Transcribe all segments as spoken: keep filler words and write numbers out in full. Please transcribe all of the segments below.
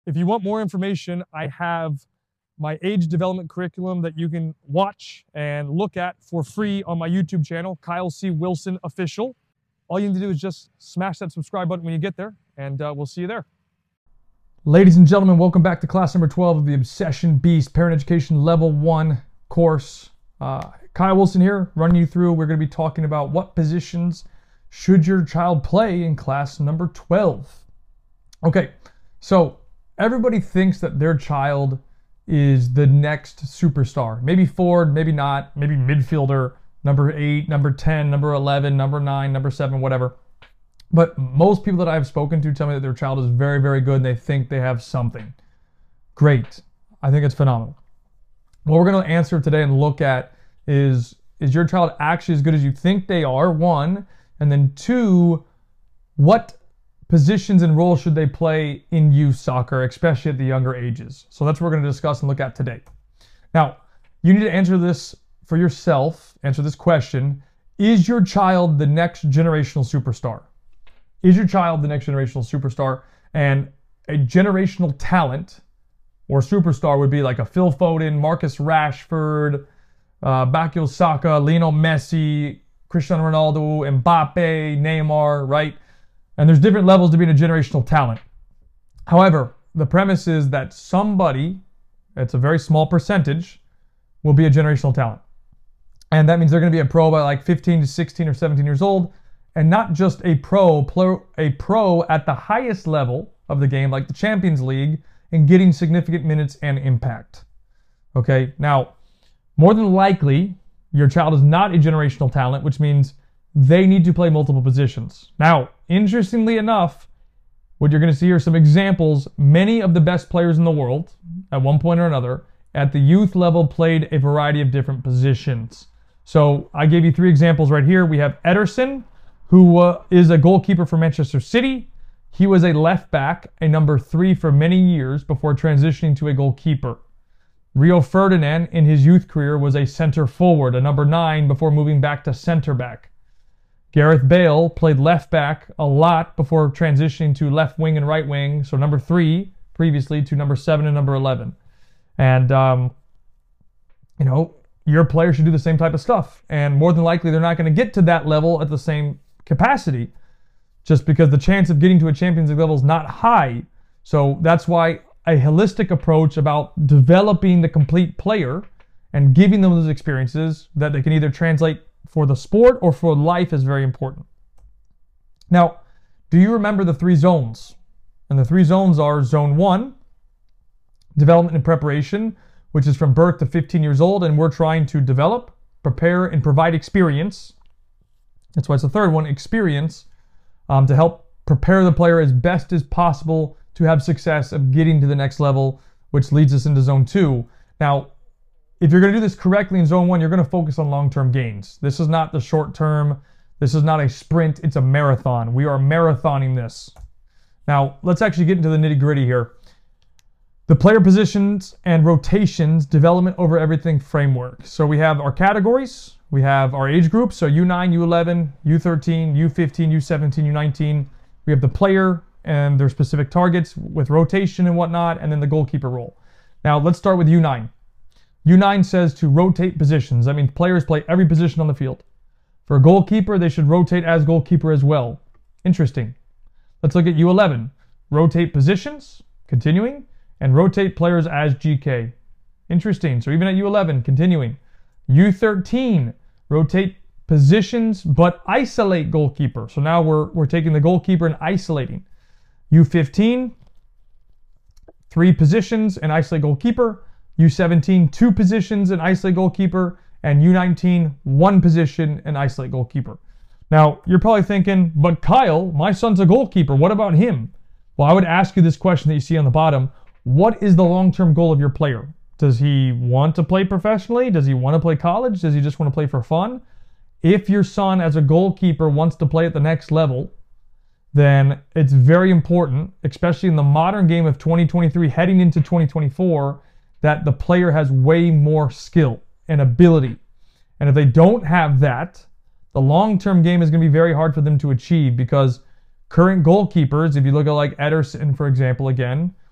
If you want more information, I have my age development curriculum that you can watch and look at for free on my YouTube channel, Kyle C. Wilson Official. All you need to do is just smash that subscribe button when you get there, and uh, we'll see you there. Ladies and gentlemen, welcome back to class number twelve of the Obsession Beast Parent Education Level one course. Uh, Kyle Wilson here, running you through. We're going to be talking about what positions should your child play in class number twelve. Okay, so everybody thinks that their child is the next superstar. Maybe forward, maybe not, maybe midfielder, number eight, number ten, number eleven, number nine, number seven, whatever. But most people that I've spoken to tell me that their child is very, very good and they think they have something. Great. I think it's phenomenal. What we're going to answer today and look at is, is your child actually as good as you think they are, one, and then two, what positions and roles should they play in youth soccer, especially at the younger ages? So that's what we're going to discuss and look at today. Now, you need to answer this for yourself, answer this question. Is your child the next generational superstar? Is your child the next generational superstar? And a generational talent or superstar would be like a Phil Foden, Marcus Rashford, uh, Bukayo Saka, Lionel Messi, Cristiano Ronaldo, Mbappe, Neymar, right? And there's different levels to being a generational talent. However, the premise is that somebody, it's a very small percentage, will be a generational talent. And that means they're going to be a pro by like fifteen to sixteen or seventeen years old. And not just a pro, pro, a pro at the highest level of the game, like the Champions League, and getting significant minutes and impact. Okay, now, more than likely, your child is not a generational talent, which means they need to play multiple positions. Now, interestingly enough, what you're going to see here are some examples. Many of the best players in the world, at one point or another, at the youth level, played a variety of different positions. So I gave you three examples right here. We have Ederson, who uh, is a goalkeeper for Manchester City. He was a left back, a number three for many years before transitioning to a goalkeeper. Rio Ferdinand, in his youth career, was a center forward, a number nine, before moving back to center back. Gareth Bale played left back a lot before transitioning to left wing and right wing, so number three previously to number seven and number eleven. And, um, you know, your player should do the same type of stuff. And more than likely, they're not going to get to that level at the same capacity, just because the chance of getting to a Champions League level is not high. So that's why a holistic approach about developing the complete player and giving them those experiences that they can either translate for the sport or for life is very important. Now, do you remember the three zones? And the three zones are zone one, development and preparation, which is from birth to fifteen years old, and we're trying to develop, prepare, and provide experience. That's why it's the third one, experience, um, to help prepare the player as best as possible to have success of getting to the next level, which leads us into zone two. Now, if you're going to do this correctly in zone one, you're going to focus on long-term gains. This is not the short term. This is not a sprint. It's a marathon. We are marathoning this. Now, let's actually get into the nitty-gritty here. The player positions and rotations, development over everything framework. So we have our categories. We have our age groups, so U nine, U eleven, U thirteen, U fifteen, U seventeen, U nineteen. We have the player and their specific targets with rotation and whatnot, and then the goalkeeper role. Now, let's start with U nine. U nine says to rotate positions. That means players play every position on the field. For a goalkeeper, they should rotate as goalkeeper as well. Interesting. Let's look at U eleven. Rotate positions, continuing, and rotate players as G K. Interesting. So even at U eleven, continuing. U thirteen, rotate positions, but isolate goalkeeper. So now we're, we're taking the goalkeeper and isolating. U fifteen, three positions and isolate goalkeeper. U seventeen, two positions and isolate goalkeeper. And U nineteen, one position and isolate goalkeeper. Now, you're probably thinking, but Kyle, my son's a goalkeeper. What about him? Well, I would ask you this question that you see on the bottom. What is the long-term goal of your player? Does he want to play professionally? Does he want to play college? Does he just want to play for fun? If your son as a goalkeeper wants to play at the next level, then it's very important, especially in the modern game of twenty twenty-three heading into twenty twenty-four, that the player has way more skill and ability. And if they don't have that, the long-term game is going to be very hard for them to achieve, because current goalkeepers, if you look at like Ederson, for example, again,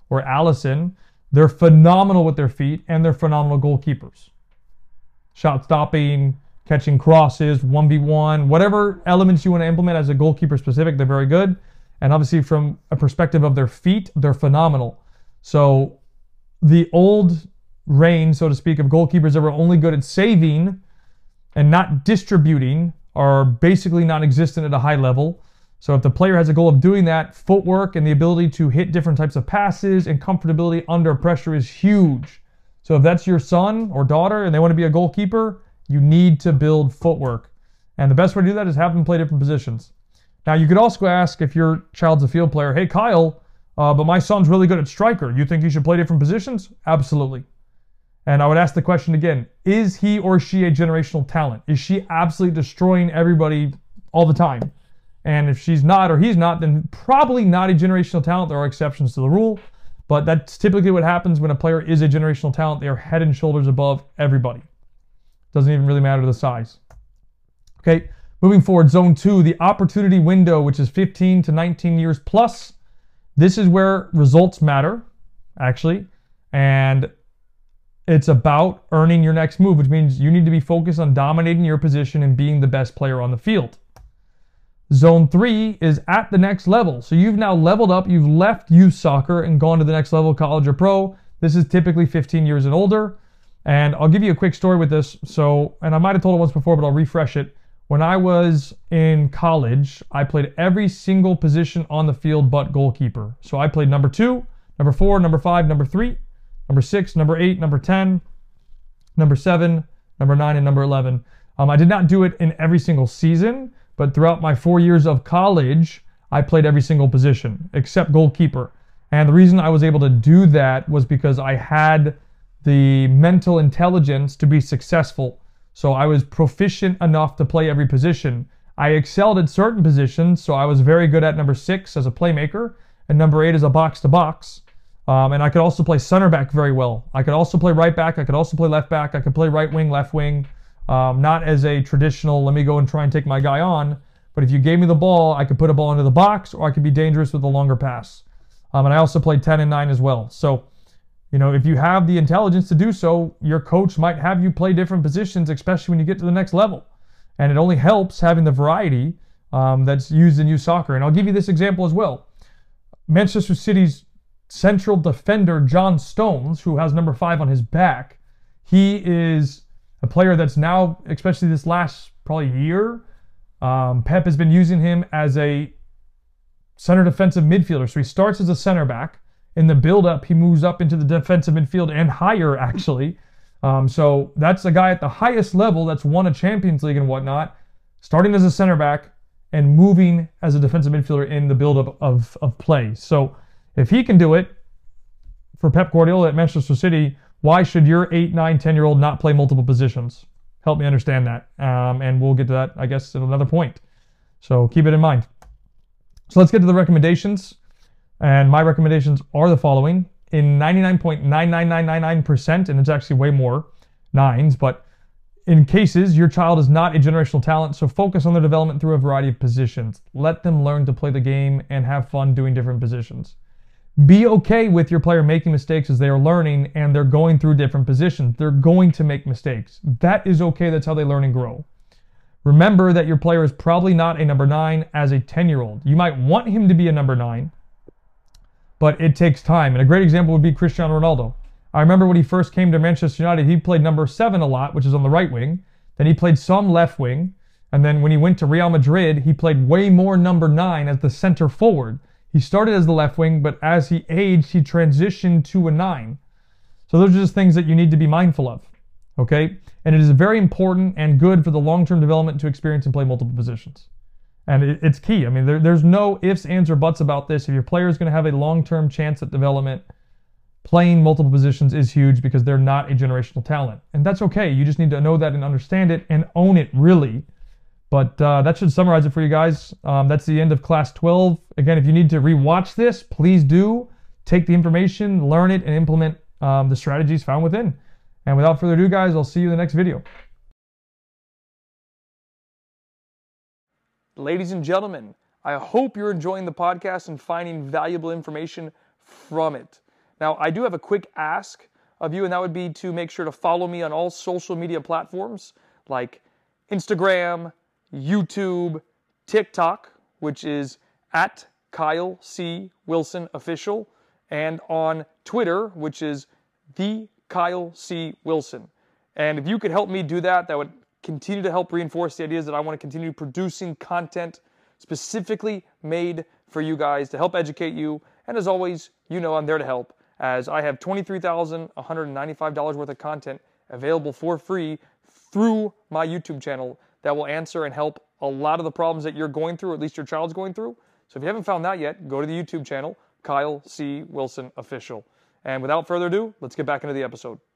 or Allison, they're phenomenal with their feet and they're phenomenal goalkeepers. Shot stopping, catching crosses, one v one, whatever elements you want to implement as a goalkeeper specific, they're very good. And obviously from a perspective of their feet, they're phenomenal. So the old reign, so to speak, of goalkeepers that were only good at saving and not distributing are basically non-existent at a high level. So if the player has a goal of doing that, footwork and the ability to hit different types of passes and comfortability under pressure is huge. So if that's your son or daughter and they want to be a goalkeeper, you need to build footwork. And the best way to do that is have them play different positions. Now you could also ask, if your child's a field player, hey Kyle, uh, but my son's really good at striker. You think he should play different positions? Absolutely. And I would ask the question again, is he or she a generational talent? Is she absolutely destroying everybody all the time? And if she's not or he's not, then probably not a generational talent. There are exceptions to the rule, but that's typically what happens when a player is a generational talent. They are head and shoulders above everybody. Doesn't even really matter the size. Okay, moving forward, zone two, the opportunity window, which is fifteen to nineteen years plus. This is where results matter, actually. And it's about earning your next move, which means you need to be focused on dominating your position and being the best player on the field. Zone three is at the next level. So you've now leveled up, you've left youth soccer and gone to the next level, college or pro. This is typically fifteen years and older. And I'll give you a quick story with this. So, and I might have told it once before, but I'll refresh it. When I was in college, I played every single position on the field but goalkeeper. So I played number two, number four, number five, number three, number six, number eight, number ten, number seven, number nine, and number eleven. Um, I did not do it in every single season, but throughout my four years of college, I played every single position except goalkeeper. And the reason I was able to do that was because I had the mental intelligence to be successful. So I was proficient enough to play every position. I excelled at certain positions, so I was very good at number six as a playmaker and number eight as a box-to-box. Um, and I could also play center back very well. I could also play right back. I could also play left back. I could play right wing, left wing. Um, not as a traditional, let me go and try and take my guy on. But if you gave me the ball, I could put a ball into the box or I could be dangerous with a longer pass. Um, and I also played ten and nine as well. So, you know, if you have the intelligence to do so, your coach might have you play different positions, especially when you get to the next level. And it only helps having the variety um, that's used in youth soccer. And I'll give you this example as well. Manchester City's central defender, John Stones, who has number five on his back, he is a player that's now, especially this last probably year, um, Pep has been using him as a center defensive midfielder. So he starts as a center back. In the build-up, he moves up into the defensive midfield and higher, actually. Um, so that's a guy at the highest level that's won a Champions League and whatnot, starting as a center back and moving as a defensive midfielder in the build-up of, of play. So if he can do it for Pep Guardiola at Manchester City, why should your eight, nine, ten-year-old not play multiple positions? Help me understand that. Um, and we'll get to that, I guess, at another point. So keep it in mind. So let's get to the recommendations. And my recommendations are the following. In ninety-nine point nine nine nine nine nine percent, and it's actually way more nines, but in cases, your child is not a generational talent, so focus on their development through a variety of positions. Let them learn to play the game and have fun doing different positions. Be okay with your player making mistakes as they are learning and they're going through different positions. They're going to make mistakes. That is okay. That's how they learn and grow. Remember that your player is probably not a number nine as a ten-year-old. You might want him to be a number nine, but it takes time. And a great example would be Cristiano Ronaldo. I remember when he first came to Manchester United, he played number seven a lot, which is on the right wing. Then he played some left wing. And then when he went to Real Madrid, he played way more number nine as the center forward. He started as the left wing, but as he aged, he transitioned to a nine. So those are just things that you need to be mindful of, okay? And it is very important and good for the long-term development to experience and play multiple positions. And it, it's key. I mean, there, there's no ifs, ands, or buts about this. If your player is going to have a long-term chance at development, playing multiple positions is huge because they're not a generational talent. And that's okay. You just need to know that and understand it and own it, really. But uh, that should summarize it for you guys. Um, that's the end of class twelve. Again, if you need to rewatch this, please do. Take the information, learn it, and implement um, the strategies found within. And without further ado, guys, I'll see you in the next video. Ladies and gentlemen, I hope you're enjoying the podcast and finding valuable information from it. Now, I do have a quick ask of you, and that would be to make sure to follow me on all social media platforms like Instagram, YouTube, TikTok, which is at Kyle C. Wilson Official, and on Twitter, which is the Kyle C. Wilson. And if you could help me do that, that would continue to help reinforce the ideas that I want to continue producing content specifically made for you guys to help educate you. And as always, you know I'm there to help, as I have twenty-three thousand one hundred ninety-five dollars worth of content available for free through my YouTube channel that will answer and help a lot of the problems that you're going through, or at least your child's going through. So if you haven't found that yet, go to the YouTube channel, Kyle C. Wilson Official. And without further ado, let's get back into the episode.